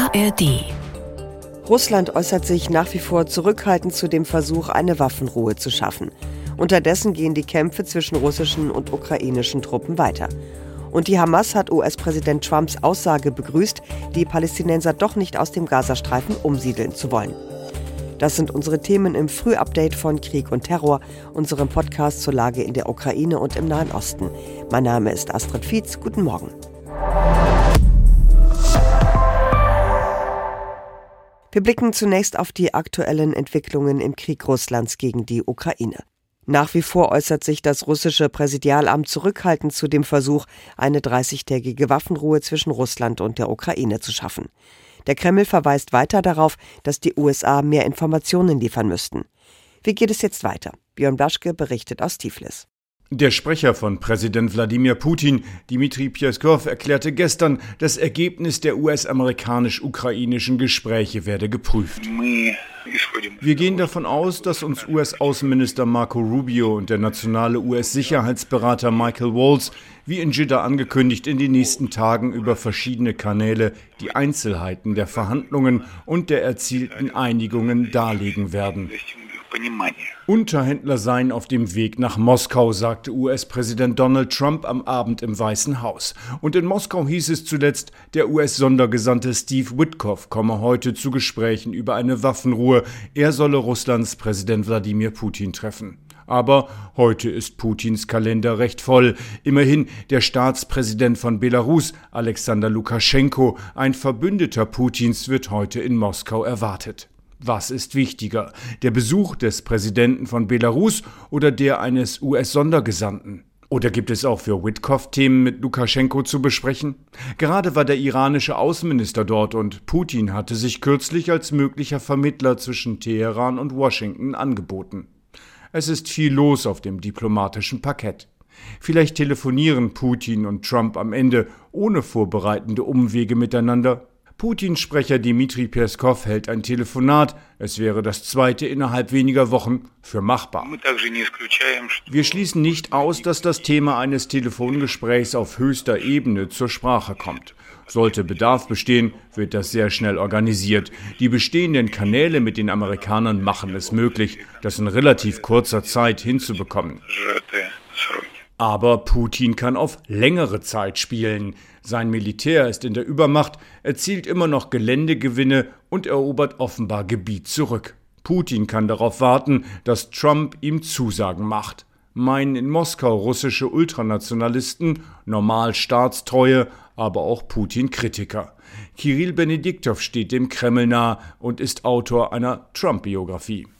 ARD. Russland äußert sich nach wie vor zurückhaltend zu dem Versuch, eine Waffenruhe zu schaffen. Unterdessen gehen die Kämpfe zwischen russischen und ukrainischen Truppen weiter. Und die Hamas hat US-Präsident Trumps Aussage begrüßt, die Palästinenser doch nicht aus dem Gazastreifen umsiedeln zu wollen. Das sind unsere Themen im Frühupdate von Krieg und Terror, unserem Podcast zur Lage in der Ukraine und im Nahen Osten. Mein Name ist Astrid Fietz. Guten Morgen. Wir blicken zunächst auf die aktuellen Entwicklungen im Krieg Russlands gegen die Ukraine. Nach wie vor äußert sich das russische Präsidialamt zurückhaltend zu dem Versuch, eine 30-tägige Waffenruhe zwischen Russland und der Ukraine zu schaffen. Der Kreml verweist weiter darauf, dass die USA mehr Informationen liefern müssten. Wie geht es jetzt weiter? Björn Blaschke berichtet aus Tiflis. Der Sprecher von Präsident Wladimir Putin, Dmitri Peskov, erklärte gestern, das Ergebnis der US-amerikanisch-ukrainischen Gespräche werde geprüft. Wir gehen davon aus, dass uns US-Außenminister Marco Rubio und der nationale US-Sicherheitsberater Michael Waltz, wie in Jeddah angekündigt, in den nächsten Tagen über verschiedene Kanäle die Einzelheiten der Verhandlungen und der erzielten Einigungen darlegen werden. Unterhändler seien auf dem Weg nach Moskau, sagte US-Präsident Donald Trump am Abend im Weißen Haus. Und in Moskau hieß es zuletzt, der US-Sondergesandte Steve Witkoff komme heute zu Gesprächen über eine Waffenruhe. Er solle Russlands Präsident Wladimir Putin treffen. Aber heute ist Putins Kalender recht voll. Immerhin der Staatspräsident von Belarus, Alexander Lukaschenko, ein Verbündeter Putins, wird heute in Moskau erwartet. Was ist wichtiger, der Besuch des Präsidenten von Belarus oder der eines US-Sondergesandten? Oder gibt es auch für Witkoff Themen mit Lukaschenko zu besprechen? Gerade war der iranische Außenminister dort und Putin hatte sich kürzlich als möglicher Vermittler zwischen Teheran und Washington angeboten. Es ist viel los auf dem diplomatischen Parkett. Vielleicht telefonieren Putin und Trump am Ende ohne vorbereitende Umwege miteinander. Putins Sprecher Dmitri Peskov hält ein Telefonat. Es wäre das zweite innerhalb weniger Wochen für machbar. Wir schließen nicht aus, dass das Thema eines Telefongesprächs auf höchster Ebene zur Sprache kommt. Sollte Bedarf bestehen, wird das sehr schnell organisiert. Die bestehenden Kanäle mit den Amerikanern machen es möglich, das in relativ kurzer Zeit hinzubekommen. Aber Putin kann auf längere Zeit spielen. Sein Militär ist in der Übermacht, erzielt immer noch Geländegewinne und erobert offenbar Gebiet zurück. Putin kann darauf warten, dass Trump ihm Zusagen macht. Meinen in Moskau russische Ultranationalisten, normal Staatstreue, aber auch Putin-Kritiker. Kirill Benediktow steht dem Kreml nah und ist Autor einer Trump-Biografie.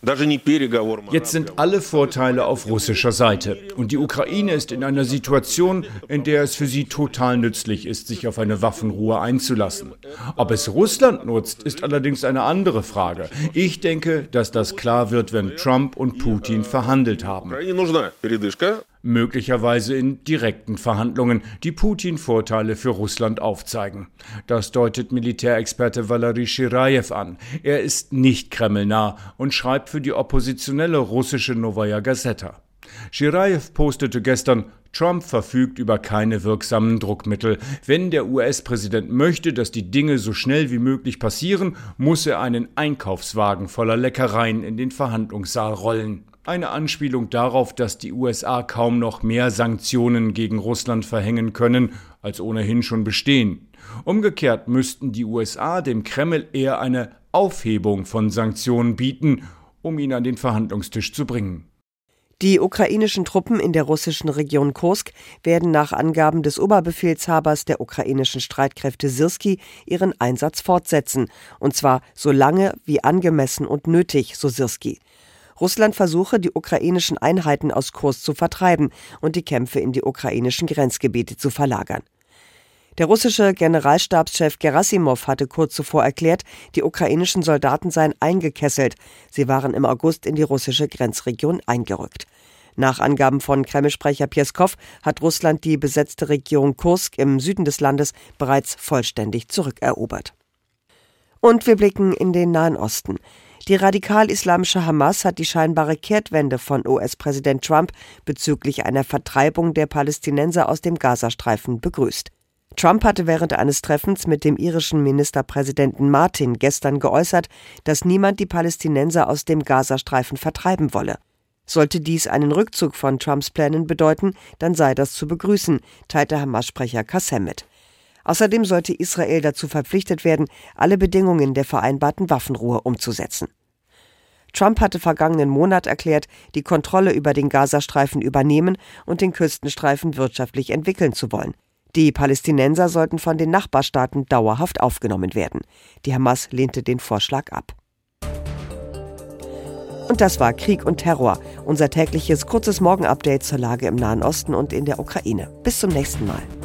Jetzt sind alle Vorteile auf russischer Seite. Und die Ukraine ist in einer Situation, in der es für sie total nützlich ist, sich auf eine Waffenruhe einzulassen. Ob es Russland nutzt, ist allerdings eine andere Frage. Ich denke, dass das klar wird, wenn Trump und Putin verhandelt haben. Möglicherweise in direkten Verhandlungen, die Putin-Vorteile für Russland aufzeigen. Das deutet Militärexperte Valery Shirayev an. Er ist nicht kremlnah und schreibt für die oppositionelle russische Novaya Gazeta. Shirayev postete gestern, Trump verfügt über keine wirksamen Druckmittel. Wenn der US-Präsident möchte, dass die Dinge so schnell wie möglich passieren, muss er einen Einkaufswagen voller Leckereien in den Verhandlungssaal rollen. Eine Anspielung darauf, dass die USA kaum noch mehr Sanktionen gegen Russland verhängen können, als ohnehin schon bestehen. Umgekehrt müssten die USA dem Kreml eher eine Aufhebung von Sanktionen bieten, um ihn an den Verhandlungstisch zu bringen. Die ukrainischen Truppen in der russischen Region Kursk werden nach Angaben des Oberbefehlshabers der ukrainischen Streitkräfte Syrski ihren Einsatz fortsetzen, und zwar so lange wie angemessen und nötig, so Syrski. Russland versuche, die ukrainischen Einheiten aus Kursk zu vertreiben und die Kämpfe in die ukrainischen Grenzgebiete zu verlagern. Der russische Generalstabschef Gerasimov hatte kurz zuvor erklärt, die ukrainischen Soldaten seien eingekesselt. Sie waren im August in die russische Grenzregion eingerückt. Nach Angaben von Kreml-Sprecher Peskov hat Russland die besetzte Region Kursk im Süden des Landes bereits vollständig zurückerobert. Und wir blicken in den Nahen Osten. Die radikal-islamische Hamas hat die scheinbare Kehrtwende von US-Präsident Trump bezüglich einer Vertreibung der Palästinenser aus dem Gazastreifen begrüßt. Trump hatte während eines Treffens mit dem irischen Ministerpräsidenten Martin gestern geäußert, dass niemand die Palästinenser aus dem Gazastreifen vertreiben wolle. Sollte dies einen Rückzug von Trumps Plänen bedeuten, dann sei das zu begrüßen, teilte Hamas-Sprecher Qassem mit. Außerdem sollte Israel dazu verpflichtet werden, alle Bedingungen der vereinbarten Waffenruhe umzusetzen. Trump hatte vergangenen Monat erklärt, die Kontrolle über den Gazastreifen übernehmen und den Küstenstreifen wirtschaftlich entwickeln zu wollen. Die Palästinenser sollten von den Nachbarstaaten dauerhaft aufgenommen werden. Die Hamas lehnte den Vorschlag ab. Und das war Krieg und Terror, unser tägliches kurzes Morgenupdate zur Lage im Nahen Osten und in der Ukraine. Bis zum nächsten Mal.